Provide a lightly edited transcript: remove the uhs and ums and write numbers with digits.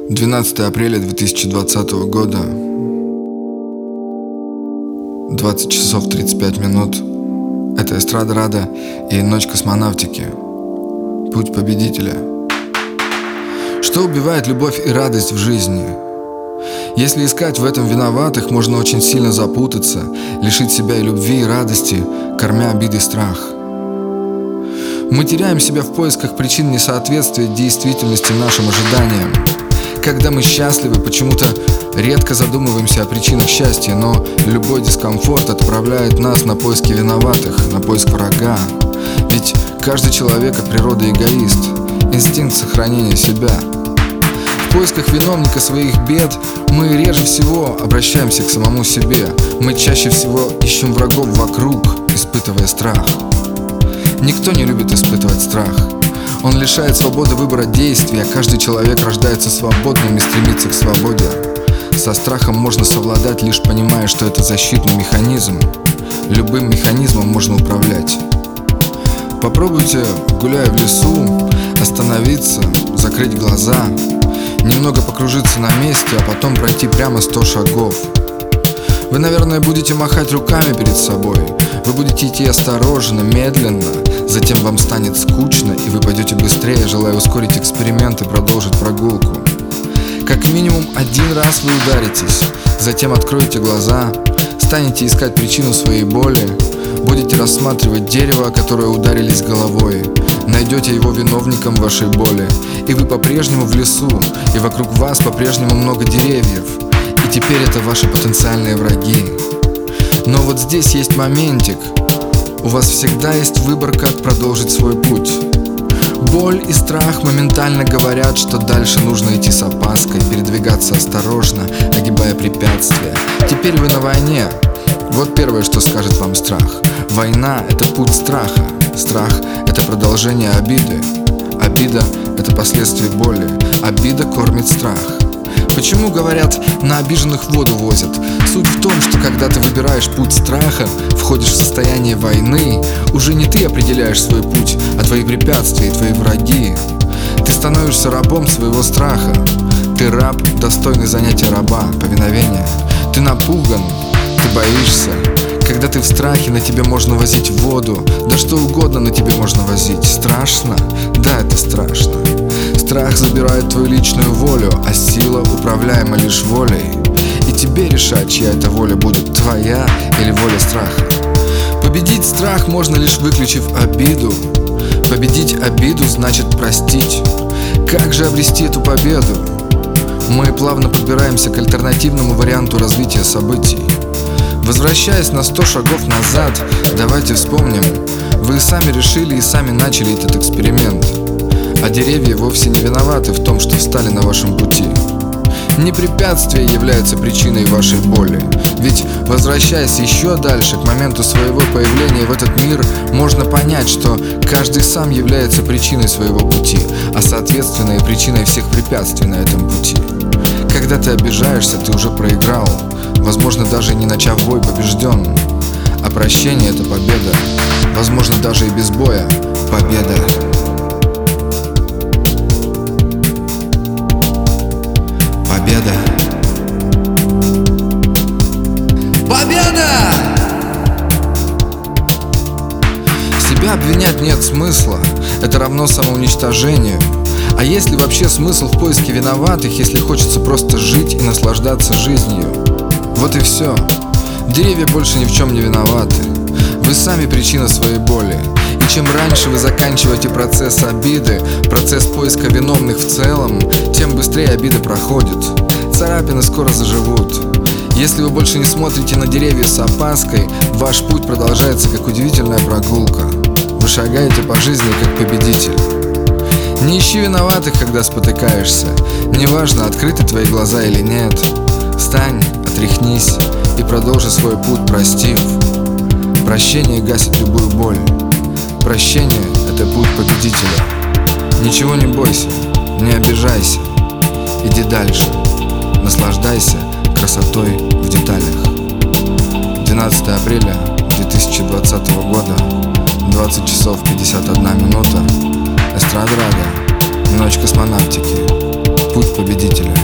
12 апреля 2020 года, 20 часов 35 минут. Это Эстрада Рада и Ночь космонавтики. Путь победителя. Что убивает любовь и радость в жизни? Если искать в этом виноватых, можно очень сильно запутаться, лишить себя и любви, и радости, кормя обиды и страх. Мы теряем себя в поисках причин несоответствия действительности нашим ожиданиям. Когда мы счастливы, почему-то редко задумываемся о причинах счастья, но любой дискомфорт отправляет нас на поиски виноватых, на поиск врага. Ведь каждый человек от природы эгоист, инстинкт сохранения себя. В поисках виновника своих бед мы реже всего обращаемся к самому себе. Мы чаще всего ищем врагов вокруг, испытывая страх. Никто не любит испытывать страх. Он лишает свободы выбора действий, а каждый человек рождается свободным и стремится к свободе. Со страхом можно совладать, лишь понимая, что это защитный механизм. Любым механизмом можно управлять. Попробуйте, гуляя в лесу, остановиться, закрыть глаза, немного покружиться на месте, а потом пройти прямо 100 шагов. Вы, наверное, будете махать руками перед собой. Вы будете идти осторожно, медленно. Затем вам станет скучно, и вы пойдете быстрее, желая ускорить эксперимент и продолжить прогулку. Как минимум один раз вы ударитесь, затем откроете глаза, станете искать причину своей боли, будете рассматривать дерево, о которое ударились головой, найдете его виновником вашей боли. И вы по-прежнему в лесу, и вокруг вас по-прежнему много деревьев. И теперь это ваши потенциальные враги. Но вот здесь есть моментик. У вас всегда есть выбор, как продолжить свой путь. Боль и страх моментально говорят, что дальше нужно идти с опаской, передвигаться осторожно, огибая препятствия. Теперь вы на войне. Вот первое, что скажет вам страх. Война – это путь страха. Страх – это продолжение обиды. Обида – это последствия боли. Обида кормит страх. Почему, говорят, на обиженных воду возят? Суть в том, что когда ты выбираешь путь страха, входишь в состояние войны, уже не ты определяешь свой путь, а твои препятствия и твои враги. Ты становишься рабом своего страха. Ты раб, достойный занятия раба, повиновения. Ты напуган, ты боишься. Когда ты в страхе, на тебе можно возить воду, да что угодно на тебе можно возить. Страшно? Да, это страшно. Страх забирает твою личную волю, а сила управляема лишь волей. И тебе решать, чья это воля будет, твоя или воля страха. Победить страх можно, лишь выключив обиду. Победить обиду значит простить. Как же обрести эту победу? Мы плавно подбираемся к альтернативному варианту развития событий. Возвращаясь на 100 шагов назад, давайте вспомним. Вы сами решили и сами начали этот эксперимент. А деревья вовсе не виноваты в том, что встали на вашем пути. Не препятствие является причиной вашей боли. Ведь, возвращаясь еще дальше, к моменту своего появления в этот мир, можно понять, что каждый сам является причиной своего пути, а соответственно и причиной всех препятствий на этом пути. Когда ты обижаешься, ты уже проиграл. Возможно, даже не начав бой, побежден. А прощение – это победа. Возможно, даже и без боя – победа. Победа. Победа! Себя обвинять нет смысла. Это равно самоуничтожению. А есть ли вообще смысл в поиске виноватых, если хочется просто жить и наслаждаться жизнью? Вот и все. Деревья больше ни в чем не виноваты. Вы сами причина своей боли. И чем раньше вы заканчиваете процесс обиды, процесс поиска виновных в целом, тем быстрее обида проходит. Царапины скоро заживут. Если вы больше не смотрите на деревья с опаской, ваш путь продолжается как удивительная прогулка. Вы шагаете по жизни как победитель. Не ищи виноватых, когда спотыкаешься. Неважно, открыты твои глаза или нет. Встань, отряхнись и продолжи свой путь, простив. Прощение гасит любую боль. Прощение – это путь победителя. Ничего не бойся, не обижайся. Иди дальше. Наслаждайся красотой в деталях. 12 апреля 2020 года, 20 часов 51 минута. Эстрада Рада. Ночь космонавтики. Путь победителя.